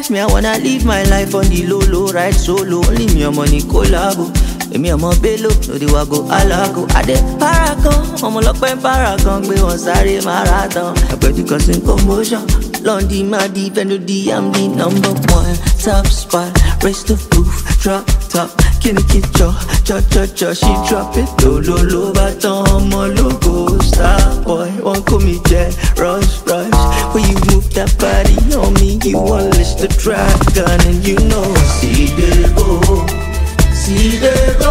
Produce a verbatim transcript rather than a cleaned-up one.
me, I wanna live my life on the low, low, ride solo. Only me and money collabo. Èmi ọmọ Bello, no dey wago alago. Adé paragon, ọmọ lọ́pẹ́ paragon, gbé wọn sáré marathon. Àpẹẹrẹ kan sí commotion. London, my deep and the I'm the number one. Top spot, raise the roof, drop top. Can it get your, cho, cho, cho, she drop it. Low, low, low, baton, ọmọ logo. Star boy, won't call me Jet, rush, rush. When you move that body on me, you want list the dragon and you know. See they go, see they go.